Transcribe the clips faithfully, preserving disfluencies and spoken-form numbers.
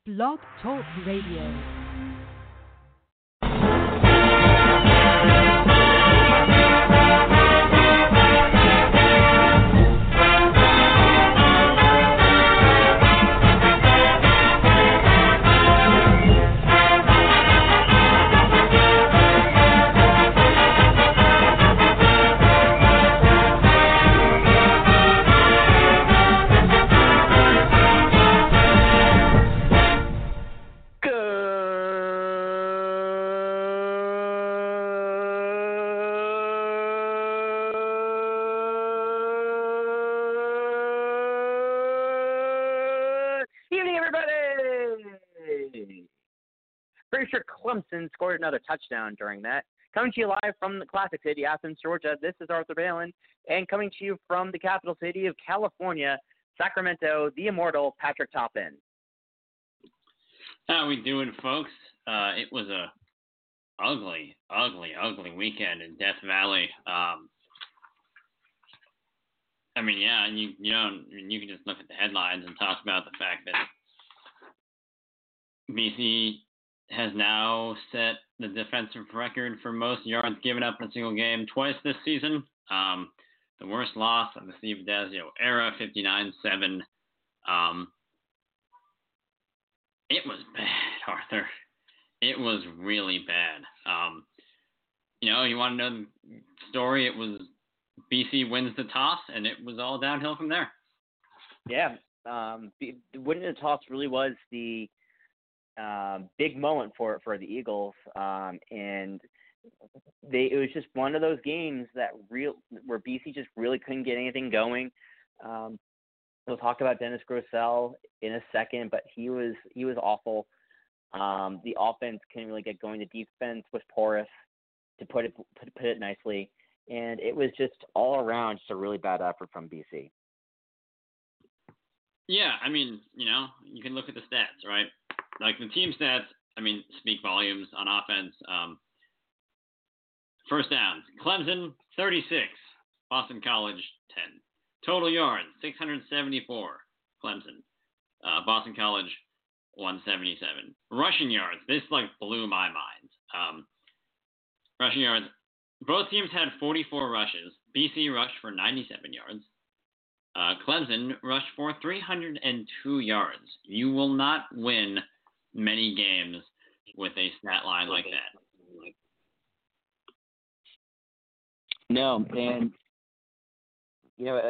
Blog Talk Radio. Pretty sure Clemson scored another touchdown during that. Coming to you live from the Classic City, Athens, Georgia, this is Arthur Balin. And coming to you from the capital city of California, Sacramento, the immortal Patrick Toppin. How we doing, folks? Uh, it was a ugly, ugly, ugly weekend in Death Valley. Um, I mean, yeah, you you know, you can just look at the headlines and talk about the fact that B C has now set the defensive record for most yards given up in a single game twice this season. Um, the worst loss of the Steve Dazio era, fifty-nine seven. Um, it was bad, Arthur. It was really bad. Um, you know, you want to know the story? It was B C wins the toss, and it was all downhill from there. Yeah, um, winning the toss really was the Um, big moment for for the Eagles, um, and they it was just one of those games that real where B C just really couldn't get anything going. Um, we'll talk about Dennis Grosel in a second, but he was he was awful. Um, the offense couldn't really get going. The defense was porous, to put it put, put it nicely, and it was just all around just a really bad effort from B C. Yeah, I mean, you know, you can look at the stats, right? Like the team stats, I mean, speak volumes on offense. Um, first downs, Clemson, thirty-six. Boston College, ten. Total yards, six hundred seventy-four. Clemson. Uh, Boston College, one hundred seventy-seven. Rushing yards, this like blew my mind. Um, rushing yards, both teams had forty-four rushes. B C rushed for ninety-seven yards. Uh, Clemson rushed for three hundred two yards. You will not win many games with a stat line like that. No, and you know,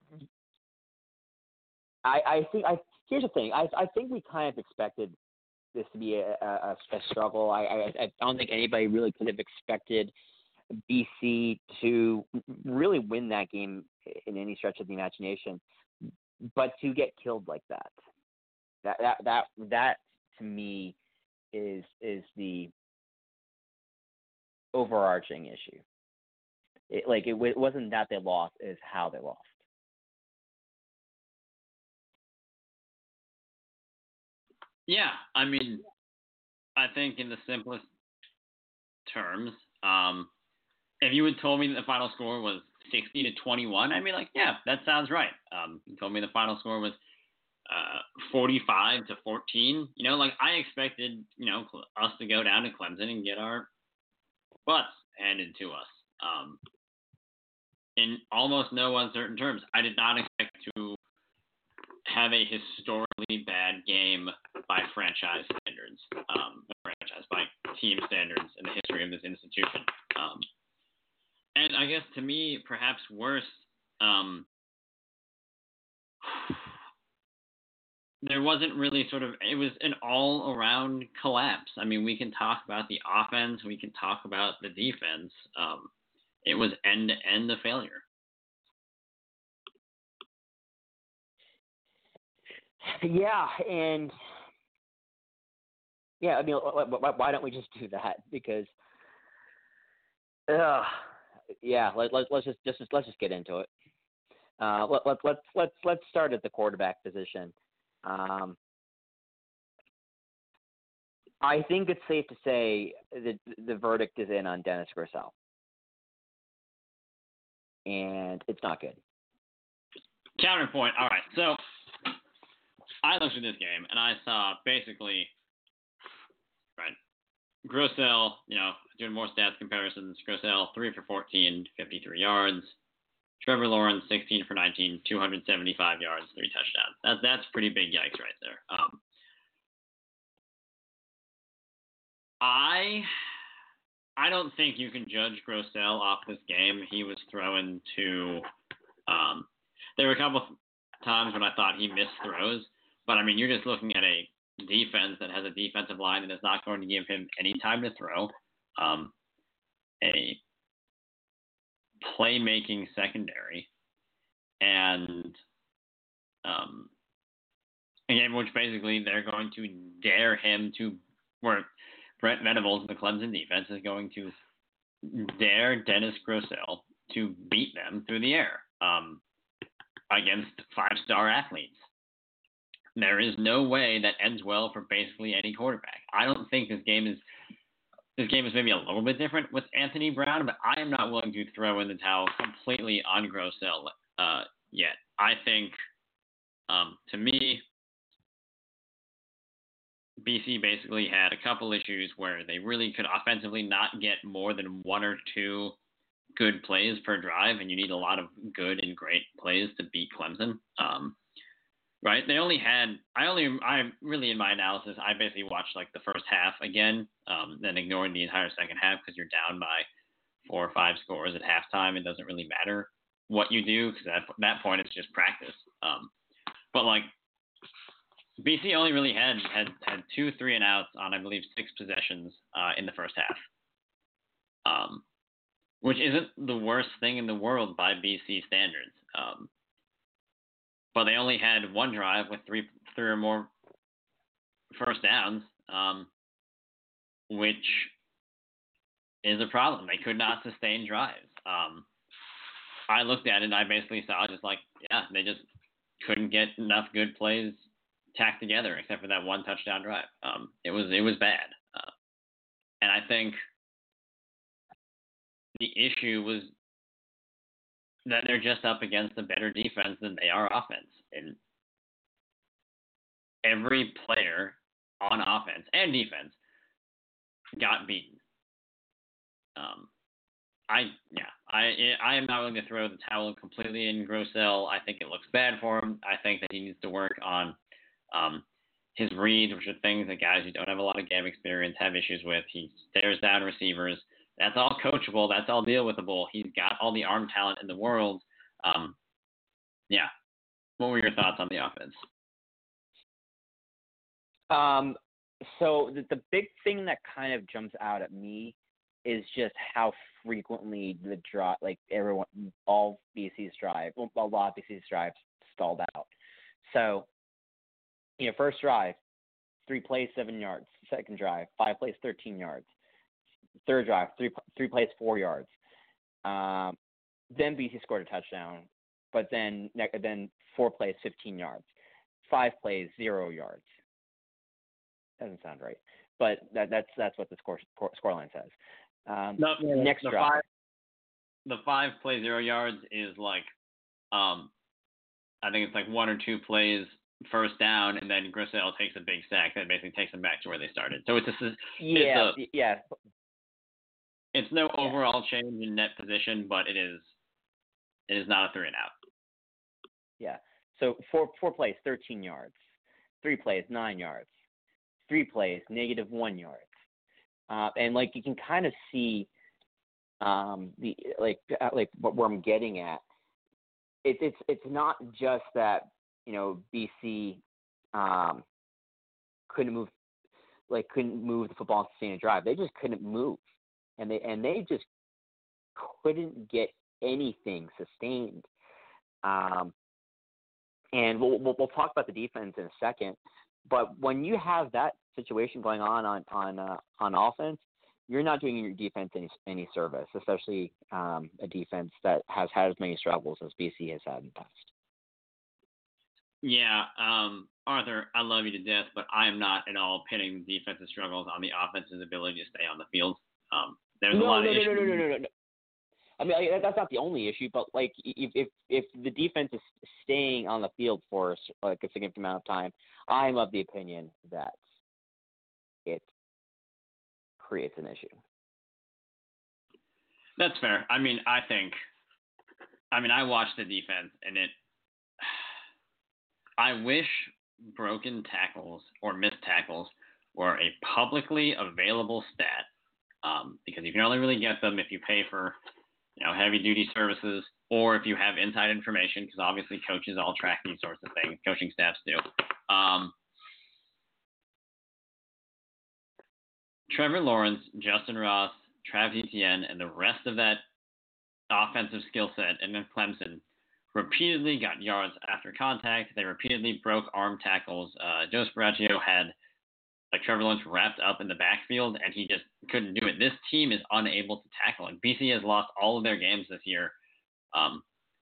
I I think I here's the thing. I I think we kind of expected this to be a, a, a struggle. I, I I don't think anybody really could have expected B C to really win that game in any stretch of the imagination, but to get killed like that, that that that that to me is is the overarching issue. It, like it, it wasn't that they lost, it's how they lost. Yeah, I mean, I think in the simplest terms, um, if you had told me that the final score was sixty to twenty-one, I'd be like, yeah, that sounds right. Um, you told me the final score was uh, forty-five to fourteen. You know, like I expected, you know, us to go down to Clemson and get our butts handed to us. Um, in almost no uncertain terms, I did not expect to have a historically bad game by franchise standards, um, franchise by team standards in the history of this institution. Um, and I guess to me, perhaps worse, um, there wasn't really sort of, it was an all-around collapse. I mean, we can talk about the offense, we can talk about the defense. Um, it was end-to-end a failure. Yeah, and yeah, I mean, why don't we just do that? Because, uh, yeah, let, let, let's just, just let's just get into it. Uh, let, let, let's let's let's start at the quarterback position. Um, I think it's safe to say that the verdict is in on Dennis Grosel, and it's not good. Counterpoint. All right, so I looked at this game and I saw basically, right, Grosel, you know, doing more stats comparisons. Grosel, three for fourteen, fifty-three yards. Trevor Lawrence, sixteen for nineteen, two hundred seventy-five yards, three touchdowns. That, that's pretty big yikes right there. Um, I I don't think you can judge Grosel off this game. He was throwing to um, – there were a couple times when I thought he missed throws, but, I mean, you're just looking at a defense that has a defensive line that is not going to give him any time to throw, um, a playmaking secondary, and um, a game which basically they're going to dare him to – where Brent Venables, the Clemson defense, is going to dare Dennis Grosel to beat them through the air um, against five-star athletes. There is no way that ends well for basically any quarterback. I don't think this game is this game is maybe a little bit different with Anthony Brown, but I am not willing to throw in the towel completely on Grosel uh, yet. I think, um, to me, B C basically had a couple issues where they really could offensively not get more than one or two good plays per drive, and you need a lot of good and great plays to beat Clemson. Um, right? They only had I only I really in my analysis I basically watched like the first half again, um, then ignored the entire second half because you're down by four or five scores at halftime. It doesn't really matter what you do because at that point it's just practice. Um, but like. B C only really had, had, had two three and outs on, I believe, six possessions uh, in the first half, um, which isn't the worst thing in the world by B C standards. Um, but they only had one drive with three three or more first downs, um, which is a problem. They could not sustain drives. Um, I looked at it and I basically saw just like, yeah, they just couldn't get enough good plays tacked together except for that one touchdown drive. Um, it was it was bad, uh, and I think the issue was that they're just up against a better defense than they are offense, and every player on offense and defense got beaten. Um, I yeah I I am not willing to throw the towel completely in Grosel. I think it looks bad for him. I think that he needs to work on Um, his reads, which are things that guys who don't have a lot of game experience have issues with. He stares down receivers. That's all coachable. That's all deal withable. He's got all the arm talent in the world. Um, yeah. What were your thoughts on the offense? Um, so the, the big thing that kind of jumps out at me is just how frequently the drive, like everyone, all B C's drive, well, a lot of B C's drives stalled out. So, you know, first drive, three plays, seven yards. Second drive, five plays, thirteen yards. Third drive, three three plays, four yards. Um, then B C scored a touchdown, but then then four plays, fifteen yards. Five plays, zero yards. Doesn't sound right, but that, that's that's what the score scoreline says. Um, no, next the drive, five, the five play zero yards is like, um, I think it's like one or two plays first down, and then Grosel takes a big sack that basically takes them back to where they started. So it's a yeah, it's a, yeah. It's no yeah. overall change in net position, but it is it is not a three and out. Yeah. So four four plays, thirteen yards. Three plays, nine yards. Three plays, negative one yards. Uh, and like you can kind of see, um, the like like what where I'm getting at. It's it's it's not just that. You know, B C um, couldn't move, like couldn't move the football and sustain a drive. They just couldn't move, and they and they just couldn't get anything sustained. Um, and we'll, we'll we'll talk about the defense in a second. But when you have that situation going on on on uh, on offense, you're not doing your defense any any service, especially um, a defense that has had as many struggles as B C has had in the past. Yeah, um, Arthur, I love you to death, but I am not at all pinning the defensive struggles on the offense's ability to stay on the field. Um, there's no, a lot no, of no, issues. no, no, no, no, no. I mean, like, that's not the only issue, but like if if if the defense is staying on the field for like a significant amount of time, I'm of the opinion that it creates an issue. That's fair. I mean, I think. I mean, I watched the defense, and it. I wish broken tackles or missed tackles were a publicly available stat, um, because you can only really get them if you pay for, you know, heavy duty services or if you have inside information, because obviously coaches all track these sorts of things. Coaching staffs do. Um, Trevor Lawrence, Justin Ross, Travis Etienne, and the rest of that offensive skill set, and then Clemson repeatedly got yards after contact. They repeatedly broke arm tackles. Uh, Joe Sparacio had like Trevor Lawrence wrapped up in the backfield, and he just couldn't do it. This team is unable to tackle. And B C has lost all of their games this year um,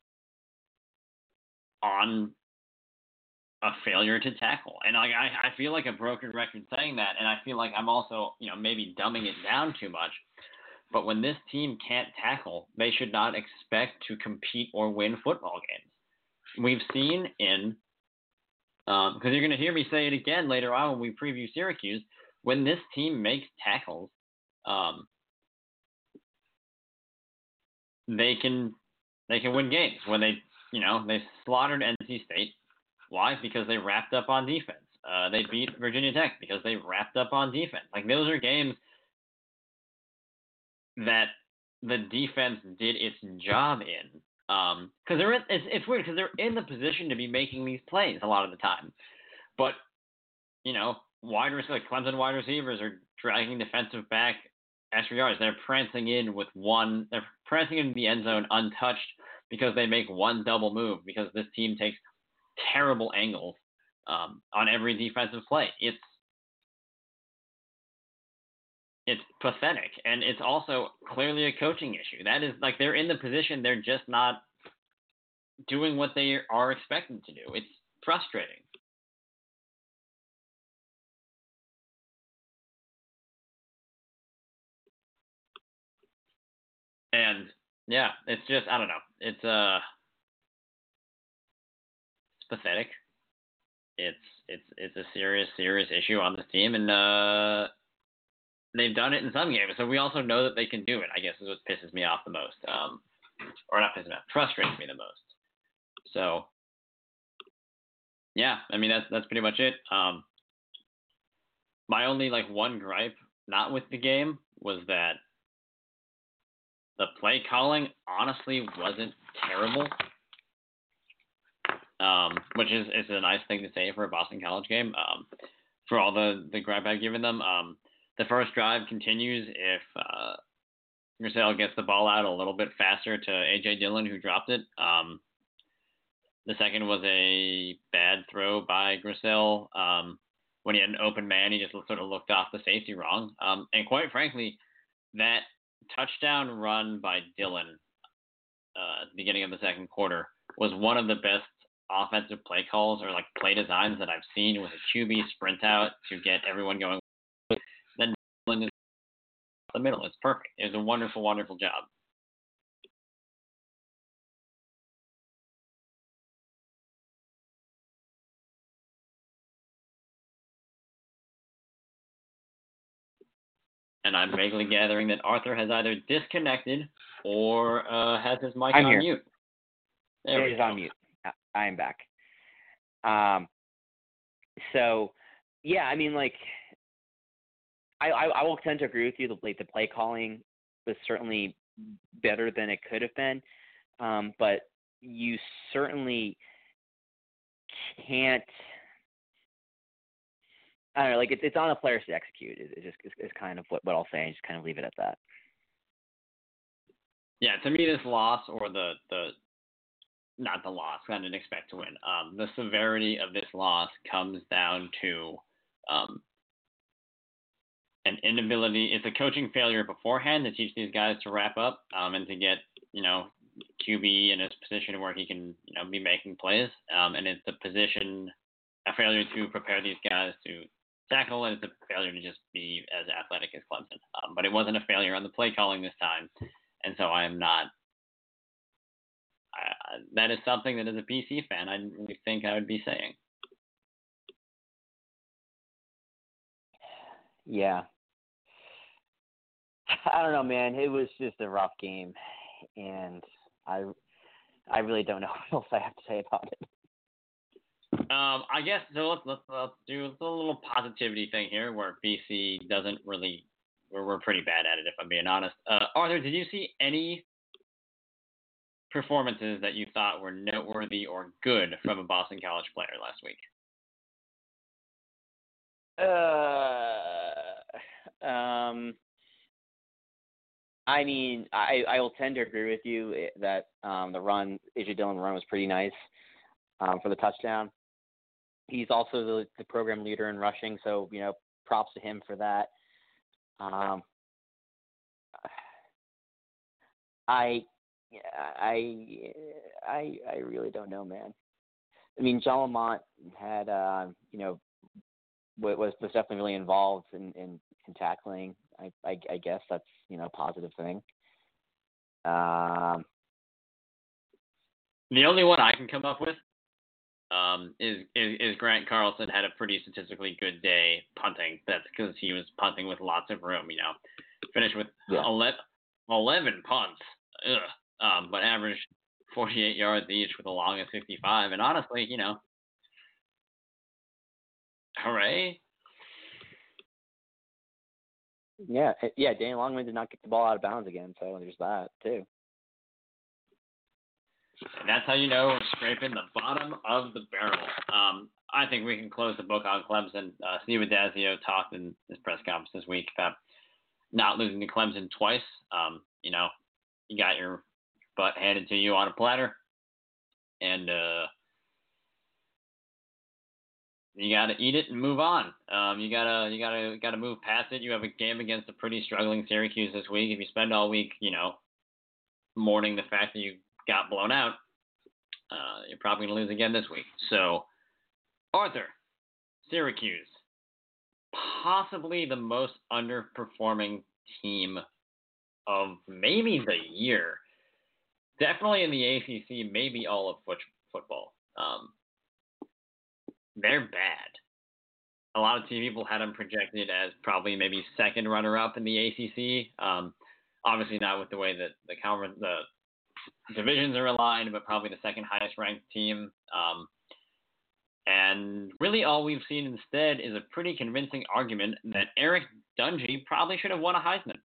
on a failure to tackle. And like I, I feel like a broken record saying that, and I feel like I'm also, you know, maybe dumbing it down too much. But when this team can't tackle, they should not expect to compete or win football games. We've seen in, because um, you're going to hear me say it again later on when we preview Syracuse, when this team makes tackles, um, they can they can win games. When they, you know, they slaughtered N C State. Why? Because they wrapped up on defense. Uh, they beat Virginia Tech because they wrapped up on defense. Like, those are games that the defense did its job in. Um, because they're in, it's, it's weird because they're in the position to be making these plays a lot of the time, but you know, wide receivers, like Clemson wide receivers, are dragging defensive back extra yards. They're prancing in with one. They're prancing into the end zone untouched because they make one double move because this team takes terrible angles um, on every defensive play. It's It's pathetic, and it's also clearly a coaching issue. That is, like, they're in the position, they're just not doing what they are expected to do. It's frustrating. And, yeah, it's just, I don't know. It's, uh, it's pathetic. It's, it's, it's a serious, serious issue on this team, and, uh, they've done it in some games, so we also know that they can do it, I guess, is what pisses me off the most. Um, or not pisses me off, frustrates me the most. So, yeah, I mean, that's that's pretty much it. Um, my only, like, one gripe, not with the game, was that the play calling honestly wasn't terrible, um, which is, is a nice thing to say for a Boston College game, um, for all the, the gripe I've given them. Um, The first drive continues if uh, Grissel gets the ball out a little bit faster to A J Dillon, who dropped it. Um, the second was a bad throw by Grissel. Um, when he had an open man, he just sort of looked off the safety wrong. Um, and quite frankly, that touchdown run by Dillon uh, at the beginning of the second quarter was one of the best offensive play calls or like play designs that I've seen, with a Q B sprint out to get everyone going. Then Dillon is the middle. It's perfect. It was a wonderful, wonderful job. And I'm vaguely gathering that Arthur has either disconnected or uh, has his mic I'm on here. mute. There It is on mute. I am back. Um, so, yeah, I mean, like, I, I, I will tend to agree with you. The, like, the play calling was certainly better than it could have been, um, but you certainly can't. I don't know. Like, it's it's on the players to execute. It's just is, is kind of what, what I'll say, and just kind of leave it at that. Yeah, to me, this loss or the the not the loss, I didn't expect to win. Um, the severity of this loss comes down to um, an inability. It's a coaching failure beforehand to teach these guys to wrap up um, and to get, you know, Q B in a position where he can, you know, be making plays. Um, and it's a position, a failure to prepare these guys to tackle, and it's a failure to just be as athletic as Clemson. Um, but it wasn't a failure on the play calling this time, and so I am not I, that is something that as a B C fan, I didn't really think I would be saying. Yeah. I don't know, man. It was just a rough game, and I, I really don't know what else I have to say about it. Um, I guess so. Let's let's, let's do a little positivity thing here, where B C doesn't really. We're we're pretty bad at it, if I'm being honest. Uh, Arthur, did you see any performances that you thought were noteworthy or good from a Boston College player last week? Uh, um, I mean, I, I will tend to agree with you that um, the run, A J Dillon run was pretty nice um, for the touchdown. He's also the, the program leader in rushing, so, you know, props to him for that. Um, I, I, I, I really don't know, man. I mean, John Lamont had, uh, you know, was was definitely really involved in, in, in tackling. I, I, I guess that's, you know, a positive thing. Um, the only one I can come up with um, is, is is Grant Carlson had a pretty statistically good day punting. That's because he was punting with lots of room, you know. Finished with yeah. eleven, eleven punts, Ugh. Um, but averaged forty-eight yards each with a long of fifty-five. And honestly, you know, hooray. Yeah, yeah. Danny Longman did not get the ball out of bounds again, so there's that too. And that's how you know we're scraping the bottom of the barrel. Um, I think we can close the book on Clemson. Uh, Steve Addazio talked in his press conference this week about not losing to Clemson twice. Um, you know, you got your butt handed to you on a platter, and uh, you got to eat it and move on. Um, you gotta, you gotta, gotta move past it. You have a game against a pretty struggling Syracuse this week. If you spend all week, you know, mourning the fact that you got blown out, uh, you're probably going to lose again this week. So, Arthur, Syracuse, possibly the most underperforming team of maybe the year. Definitely in the A C C, maybe all of foot- football. Um, they're bad. A lot of people had them projected as probably maybe second runner-up in the A C C. Um, obviously not with the way that the conference, the divisions are aligned, but probably the second highest ranked team. Um, and really all we've seen instead is a pretty convincing argument that Eric Dungey probably should have won a Heisman.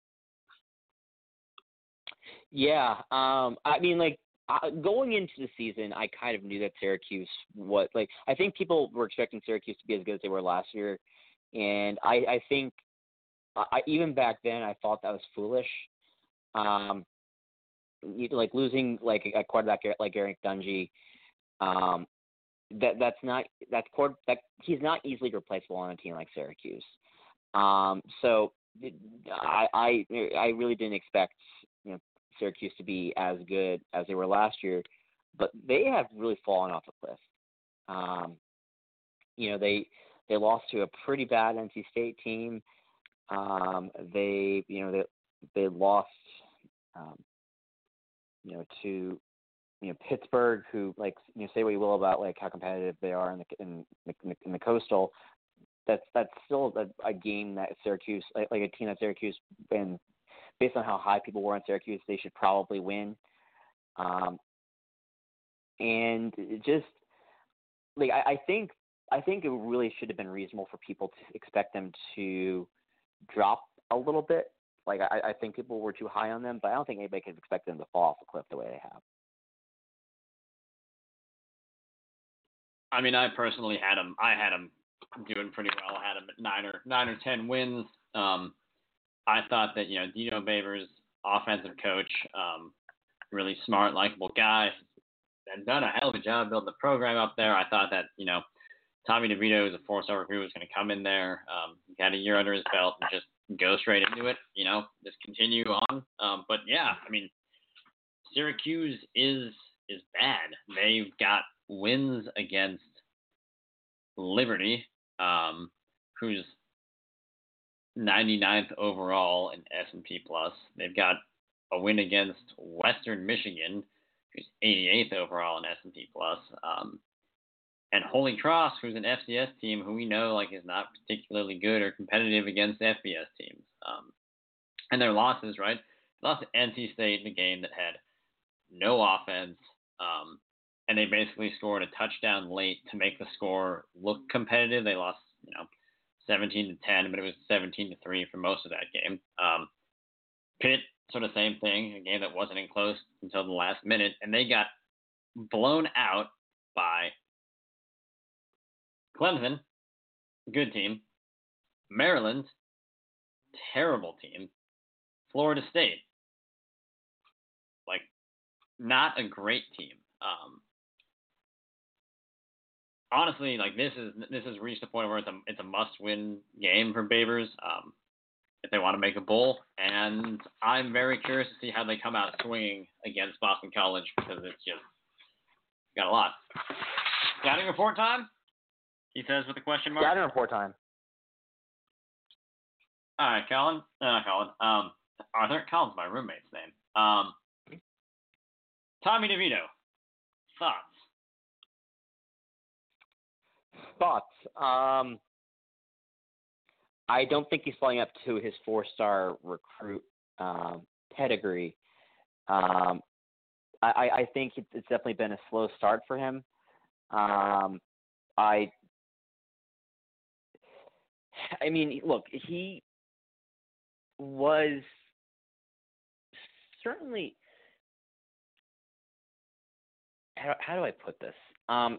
Yeah, um, I mean, like, uh, going into the season, I kind of knew that Syracuse was, like, I think people were expecting Syracuse to be as good as they were last year, and I, I think, I, even back then, I thought that was foolish. Um, like, losing, like, a quarterback like Eric Dungey, um, that that's not, that's, that, he's not easily replaceable on a team like Syracuse. Um, so, I, I, I really didn't expect, you know, Syracuse to be as good as they were last year, but they have really fallen off a cliff. Um, you know, they they lost to a pretty bad N C State team. Um, they, you know, they they lost, um, you know, to you know Pittsburgh, who, like, you know, say what you will about, like, how competitive they are in the in the, in the Coastal. That's that's still a, a game that Syracuse, like, like a team that Syracuse, and based on how high people were on Syracuse, they should probably win. Um, and it just, like, I, I think I think it really should have been reasonable for people to expect them to drop a little bit. Like, I, I think people were too high on them, but I don't think anybody could expect them to fall off a cliff the way they have. I mean, I personally had them. I had them doing pretty well. I had them at nine or nine or ten wins. Um, I thought that, you know, Dino Babers, offensive coach, um, really smart, likable guy, and done a hell of a job building the program up there. I thought that, you know, Tommy DeVito, is a four-star recruit, was going to come in there, um, got a year under his belt, and just go straight into it, you know, just continue on. Um, but, yeah, I mean, Syracuse is is bad. They've got wins against Liberty, um, who's ninety-ninth overall in S and P Plus. They've got a win against Western Michigan, who's eighty-eighth overall in S and P Plus, um, and Holy Cross, who's an F C S team who we know like is not particularly good or competitive against F B S teams. Um, and their losses, right? They lost to N C State in a game that had no offense, um, and they basically scored a touchdown late to make the score look competitive. They lost, you know, seventeen to ten, but it was seventeen to three for most of that game. Um, Pitt, sort of same thing, a game that wasn't in close until the last minute, and they got blown out by Clemson, good team, Maryland, terrible team, Florida State, like not a great team. Um, honestly, like this is this has reached the point where it's a it's a must-win game for Babers um, if they want to make a bowl, and I'm very curious to see how they come out swinging against Boston College because it's just got a lot. Scouting report time? He says with a question mark. Scouting report time. All right, Colin. No, not Colin. Um, Arthur. Colin's my roommate's name. Um, Tommy DeVito. Thoughts? Thoughts. Um, I don't think he's playing up to his four-star recruit um, pedigree. Um, I, I think it's definitely been a slow start for him. Um, I, I mean, look, he was certainly. How, how do I put this? Um,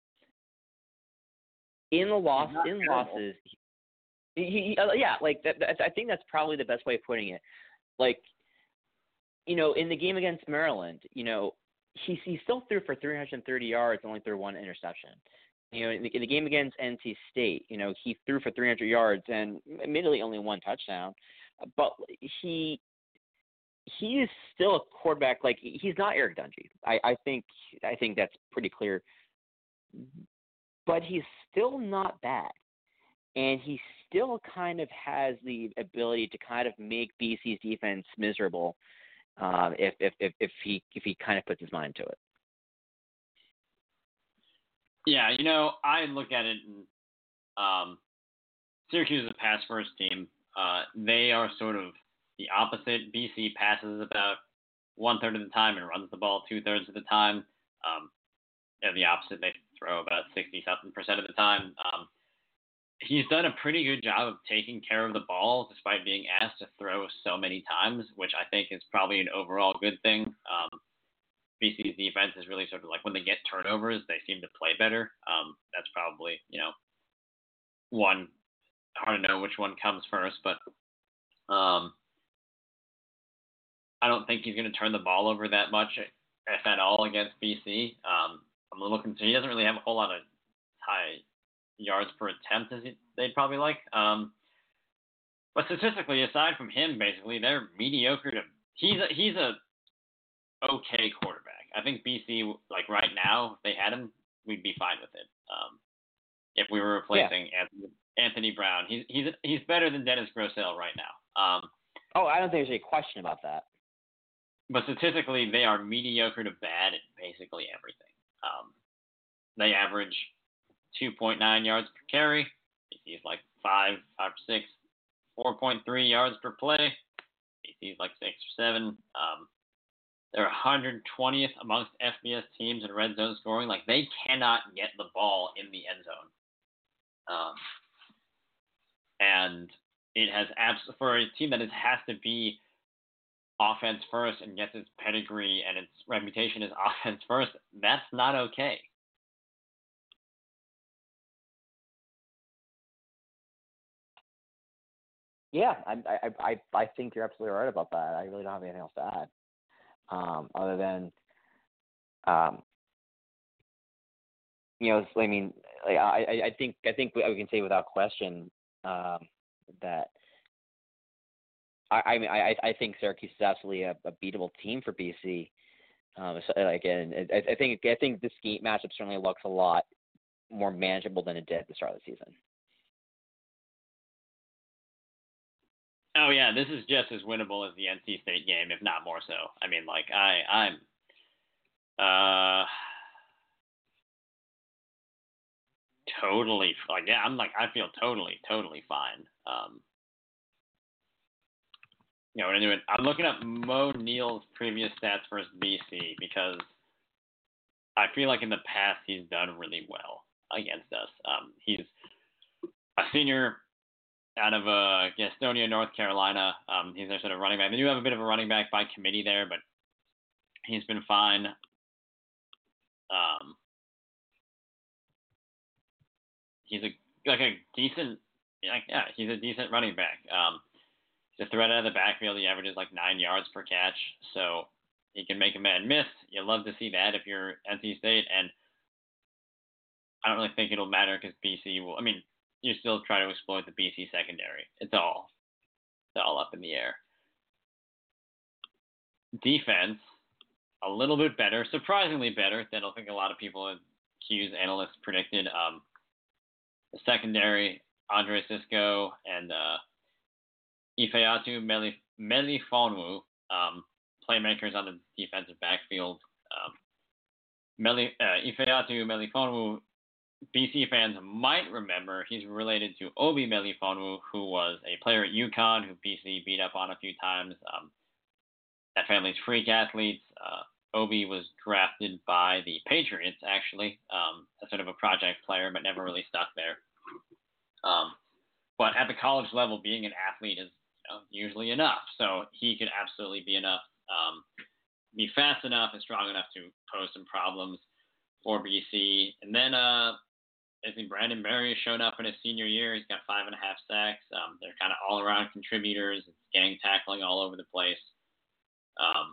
in the loss, in losses, he, he uh, yeah, like that, that. I think that's probably the best way of putting it. Like, you know, in the game against Maryland, you know, he he still threw for three hundred thirty yards, only threw one interception. You know, in the, in the game against N C State, you know, he threw for three hundred yards and admittedly only one touchdown, but he he is still a quarterback. Like, he's not Eric Dungey. I, I think I think that's pretty clear. But he's still not bad, and he still kind of has the ability to kind of make B C's defense miserable uh, if, if if if he if he kind of puts his mind to it. Yeah, you know, I look at it, and um, Syracuse is a pass-first team. Uh, they are sort of the opposite. B C passes about one-third of the time and runs the ball two-thirds of the time. Um, and the opposite, they throw about sixty-something percent of the time. Um, he's done a pretty good job of taking care of the ball despite being asked to throw so many times, which I think is probably an overall good thing. Um, B C's defense is really sort of like when they get turnovers, they seem to play better. Um, that's probably, you know, one, hard to know which one comes first, but um, I don't think he's going to turn the ball over that much, if at all, against B C. Um, I'm looking to, he doesn't really have a whole lot of high yards per attempt as he, they'd probably like. Um, but statistically, aside from him, basically, they're mediocre to, he's a, he's a okay quarterback. I think B C, like right now, if they had him, we'd be fine with it. Um, if we were replacing yeah. Anthony, Anthony Brown, he's he's he's better than Dennis Grosel right now. Um, oh, I don't think there's any question about that. But statistically, they are mediocre to bad at basically everything. Um, they average two point nine yards per carry. B C's like five, five or six, four point three yards per play. B C's like six or seven. Um, They're one hundred twentieth amongst F B S teams in red zone scoring. Like, they cannot get the ball in the end zone. Um, and it has abs- for a team that is, has to be offense first and gets its pedigree and its reputation as offense first, that's not okay. Yeah, I I I I think you're absolutely right about that. I really don't have anything else to add. Um, other than, um, you know, I mean, like, I, I think I think we can say without question um, that I, I mean I, I think Syracuse is absolutely a, a beatable team for B C. Um, so, again, I, I think I think this game matchup certainly looks a lot more manageable than it did at the start of the season. Oh yeah, this is just as winnable as the N C State game, if not more so. I mean, like I, I'm, Uh, totally. Like, yeah, I'm like, I feel totally, totally fine. Um, you know, we're doing, I'm looking up Mo Neal's previous stats versus B C because I feel like in the past he's done really well against us. Um, he's a senior out of uh, Gastonia, North Carolina. Um, he's their sort of running back. They do have a bit of a running back by committee there, but he's been fine. Um, he's a like a decent, like, yeah, he's a decent running back. Um, he's a threat out of the backfield. He averages like nine yards per catch, so he can make a man miss. You love to see that if you're N C State, and I don't really think it'll matter because B C will. I mean, you still try to exploit the B C secondary. It's all, it's all up in the air. Defense, a little bit better, surprisingly better than I think a lot of people and Q's analysts predicted. Um, the secondary, Andre Cisco and uh, Ifeatu Meli Melifonwu, um, playmakers on the defensive backfield. Um, Meli uh, Ifeatu Melifonwu, B C fans might remember he's related to Obi Melifonwu, who was a player at UConn who B C beat up on a few times. Um, that family's freak athletes. Uh, Obi was drafted by the Patriots, actually, um, as sort of a project player, but never really stuck there. Um, but at the college level, being an athlete is, you know, usually enough. So he could absolutely be enough, um, be fast enough and strong enough to pose some problems for B C. And then uh, I think Brandon Berry has shown up in his senior year. He's got five and a half sacks. Um, they're kind of all-around contributors. It's gang tackling all over the place. Um,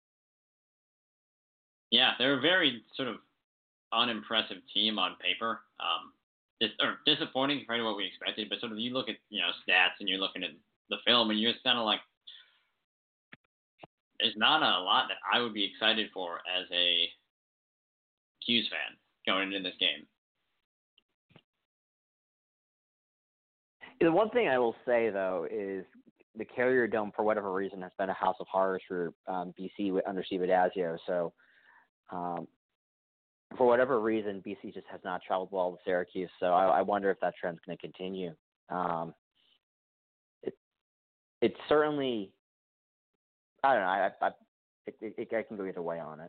yeah, they're a very sort of unimpressive team on paper. Um, dis- or disappointing compared to what we expected, but sort of you look at, you know, stats and you're looking at the film and you're just kind of like, there's not a lot that I would be excited for as a Q's fan going into this game. The one thing I will say, though, is the Carrier Dome, for whatever reason, has been a house of horrors for um, B C under Steve Addazio. So, um, for whatever reason, B C just has not traveled well with Syracuse. So I, I wonder if that trend's going to continue. Um, it, it's certainly, I don't know, I, I, it, it, I can go either way on it.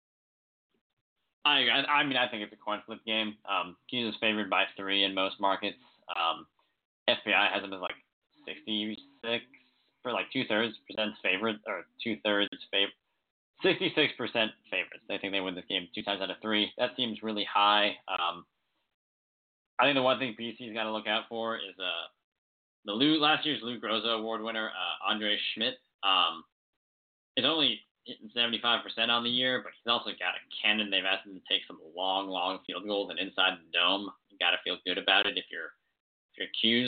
I, I mean, I think it's a coin flip game. Um, Q's is favored by three in most markets. Um, F B I has them as like sixty-six for like two thirds percent favorite or two thirds favorite, sixty-six percent favorites. They think they win this game two times out of three. That seems really high. Um, I think the one thing B C's got to look out for is uh the Lou last year's Lou Groza Award winner uh, Andre Schmidt. Um, is only hitting seventy-five percent on the year, but he's also got a cannon. They've asked him to take some long, long field goals and inside the dome. You got to feel good about it if you're if you're Q's.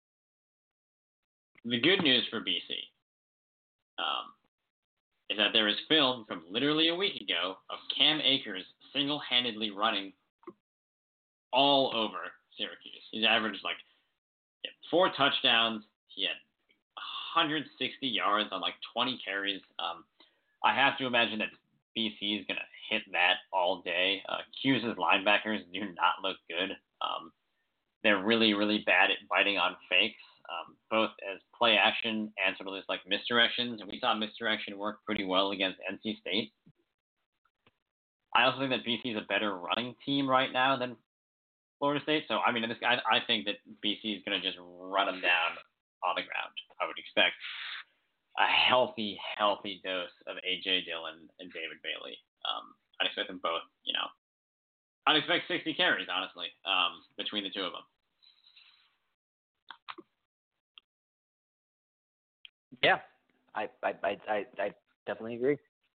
The good news for B C um, is that there is film from literally a week ago of Cam Akers single-handedly running all over Syracuse. He's averaged like four touchdowns. He had one hundred sixty yards on like twenty carries. Um, I have to imagine that B C is going to hit that all day. Uh, Q's linebackers do not look good. Um, they're really, really bad at biting on fakes. Um, both as play action and sort of just like misdirections. And we saw misdirection work pretty well against N C State. I also think that B C is a better running team right now than Florida State. So, I mean, this, I, I think that B C is going to just run them down on the ground. I would expect a healthy, healthy dose of A J Dillon and David Bailey. Um, I'd expect them both, you know, I'd expect sixty carries, honestly, um, between the two of them. Yeah, I I I I, I definitely agree.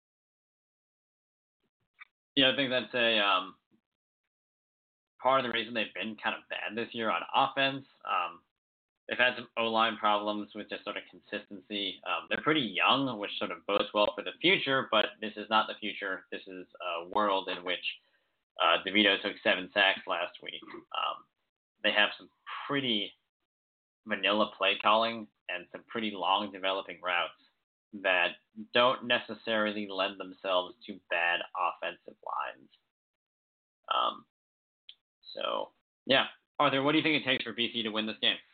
Yeah, I think that's a um, part of the reason they've been kind of bad this year on offense. Um, they've had some O-line problems with just sort of consistency. Um, they're pretty young, which sort of bodes well for the future, but this is not the future. This is a world in which uh, DeVito took seven sacks last week. Um, they have some pretty vanilla play calling and some pretty long developing routes. that don't necessarily lend themselves to bad offensive lines. Um, so, yeah. Arthur, what do you think it takes for B C to win this game?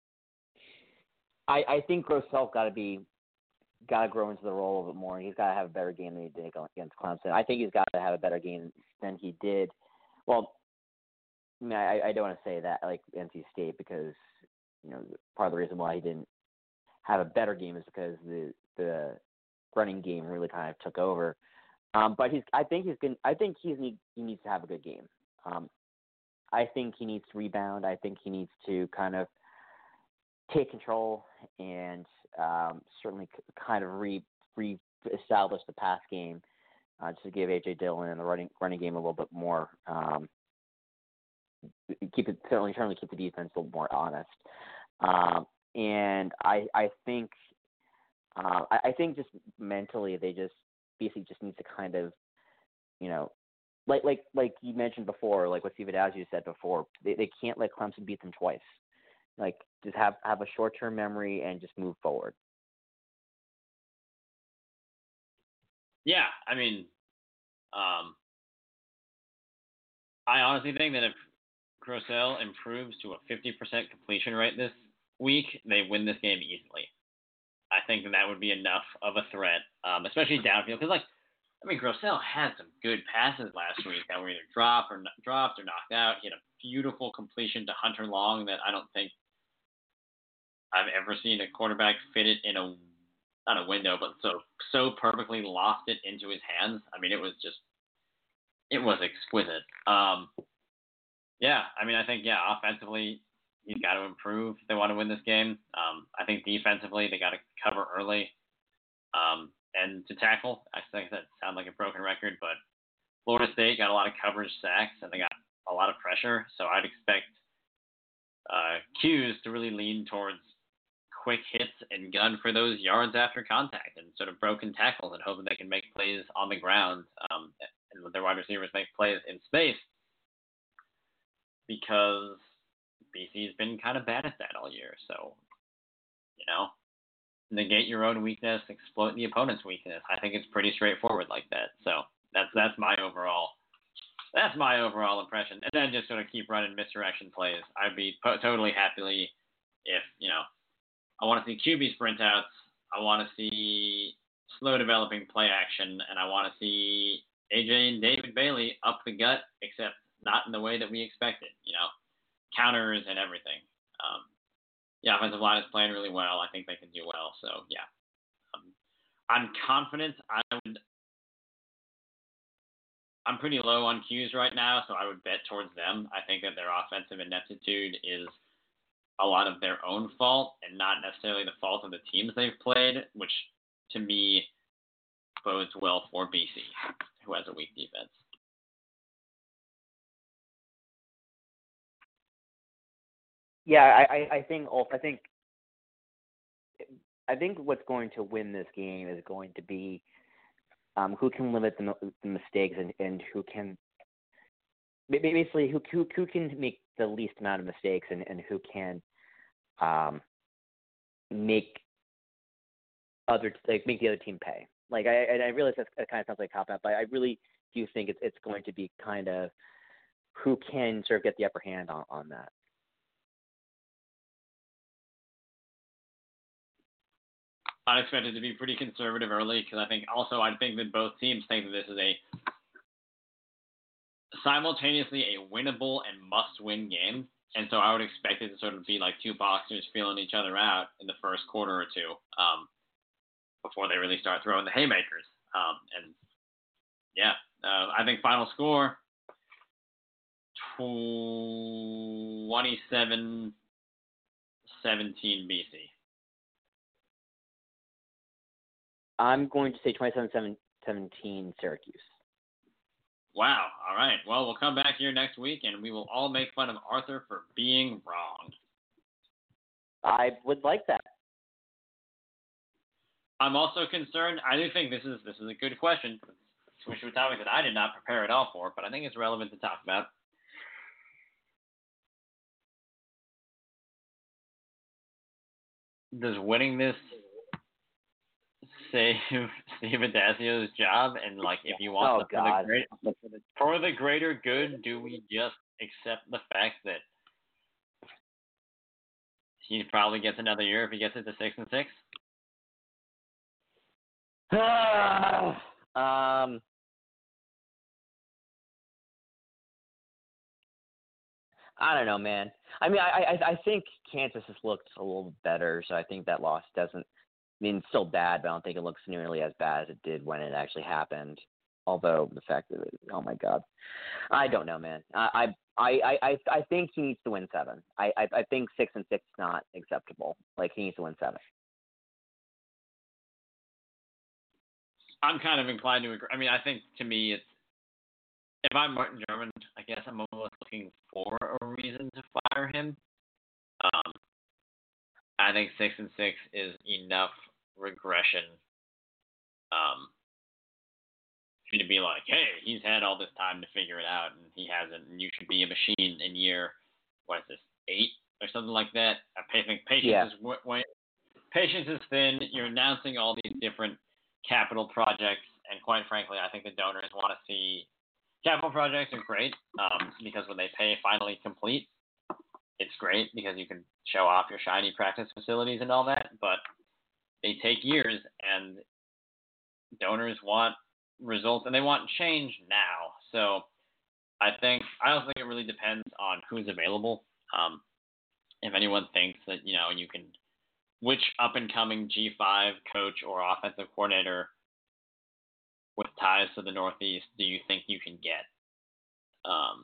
I, I think Grossel's got to be got to grow into the role a little bit more. He's got to have a better game than he did against Clemson. I think he's got to have a better game than he did. Well, I mean, I, I don't want to say that like N C State because you know part of the reason why he didn't have a better game is because the the running game really kind of took over. Um, but he's I think he's going I think he's need, he needs to have a good game. Um, I think he needs to rebound. I think he needs to kind of take control and um, certainly kind of re re-establish the pass game uh, just to give A J Dillon and the running running game a little bit more. Um, keep it certainly certainly keep the defense a little more honest. Um, and I I think uh, I, I think just mentally they just basically just needs to kind of you know like like like you mentioned before, like what Steve as you said before, they they can't let Clemson beat them twice. Like just have have a short term memory and just move forward. Yeah, I mean, um, I honestly think that if Grossell improves to a fifty percent completion rate this week, they win this game easily. I think that, that would be enough of a threat, um, especially downfield. Because, like, I mean, Grossell had some good passes last week that were either dropped or dropped or knocked out. He had a beautiful completion to Hunter Long that I don't think I've ever seen a quarterback fit it in a not a window, but so so perfectly loft it into his hands. I mean, it was just it was exquisite. Um, yeah, I mean, I think yeah, offensively he's got to improve if they want to win this game. Um, I think defensively they got to cover early um, and to tackle. I think that sounds like a broken record, but Florida State got a lot of coverage sacks and they got a lot of pressure, so I'd expect uh, Q's to really lean towards quick hits and gun for those yards after contact and sort of broken tackles and hope that they can make plays on the ground um, and let their wide receivers make plays in space because B C's been kind of bad at that all year. So, you know, negate your own weakness, exploit the opponent's weakness. I think it's pretty straightforward like that. So that's that's my overall that's my overall impression. And then just sort of keep running misdirection plays. I'd be po- totally happily if, you know, I want to see Q B sprint outs. I want to see slow developing play action, and I want to see A J and David Bailey up the gut, except not in the way that we expected. You know, counters and everything. Um, yeah, offensive line is playing really well. I think they can do well. So yeah, um, I'm confident. I would. I'm pretty low on Q's right now, so I would bet towards them. I think that their offensive ineptitude is a lot of their own fault and not necessarily the fault of the teams they've played, which to me bodes well for B C, who has a weak defense. Yeah, I, I, I think I think I think what's going to win this game is going to be um, who can limit the, the mistakes and, and who can basically who, who who can make the least amount of mistakes and, and who can um, make other like make the other team pay. Like I and I realize that kind of sounds like a cop out, but I really do think it's it's going to be kind of who can sort of get the upper hand on, on that. I expect it to be pretty conservative early because I think also I think that both teams think that this is a simultaneously a winnable and must-win game. And so I would expect it to sort of be like two boxers feeling each other out in the first quarter or two um, before they really start throwing the haymakers. Um, and, yeah, uh, I think final score, twenty-seven seventeen B C. I'm going to say twenty-seven seventeen Syracuse. Wow. All right. Well, we'll come back here next week, and we will all make fun of Arthur for being wrong. I would like that. I'm also concerned. I do think this is this is a good question. Switch to a topic that I did not prepare at all for, but I think it's relevant to talk about. Does winning this save Steve Adasio's job, and like if you want Oh, the, for, God. the great, for, the, for the greater good, do we just accept the fact that he probably gets another year if he gets it to six and six? um, I don't know, man. I mean, I, I I think Kansas has looked a little better, so I think that loss doesn't. I mean, it's still bad, but I don't think it looks nearly as bad as it did when it actually happened. Although the fact that, it, oh my God, I don't know, man. I I I I, I think he needs to win seven. I, I I think six and six is not acceptable. Like he needs to win seven. I'm kind of inclined to agree. I mean, I think to me, it's if I'm Martin German, I guess I'm almost looking for a reason to fire him. Um, I think six and six is enough regression um, for you to be like, hey, he's had all this time to figure it out, and he hasn't, and you should be a machine in year, what is this, eight or something like that. I think patience Yeah. is when patience is thin. You're announcing all these different capital projects, and quite frankly, I think the donors want to see capital projects are great um, because when they pay finally complete, it's great because you can show off your shiny practice facilities and all that, but they take years, and donors want results, and they want change now. So I think I also think it really depends on who's available. Um, if anyone thinks that, you know, you can, which up-and-coming G five coach or offensive coordinator with ties to the Northeast do you think you can get um,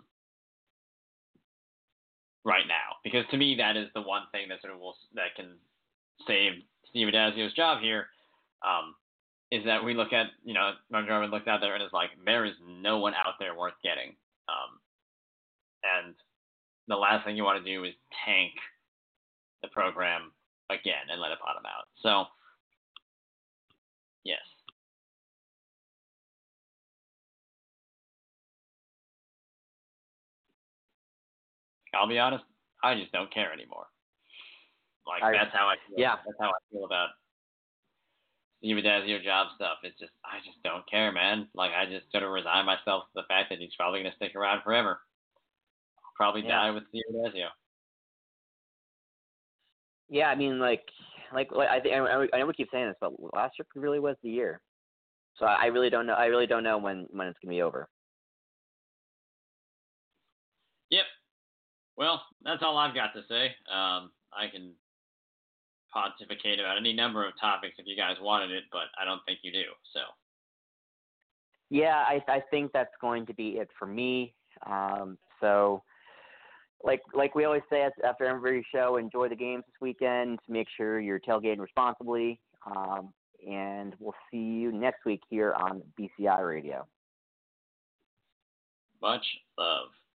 right now? Because to me, that is the one thing that sort of will, that can save Steve Adasio's job here. Um, is that we look at, you know, Martin Jarman looked out there and is like, there is no one out there worth getting. Um, and the last thing you want to do is tank the program again and let it bottom out. So, yes. I'll be honest, I just don't care anymore. Like, I, that's how I feel. yeah. That's how I feel about Steve Adazio job stuff. It's just, I just don't care, man. Like, I just sort of resign myself to the fact that he's probably going to stick around forever. I'll probably Yeah. die with Steve Adazio. Yeah, I mean, like, like, like I think I, I know we keep saying this, but last year really was the year. So I really don't know. I really don't know when, when it's gonna be over. Yep. Well, that's all I've got to say. Um, I can pontificate about any number of topics if you guys wanted it, but I don't think you do. So. Yeah, I I think that's going to be it for me. Um, so. Like like we always say after every show, enjoy the games this weekend. Make sure you're tailgating responsibly. Um, and we'll see you next week here on B C I Radio. Much love.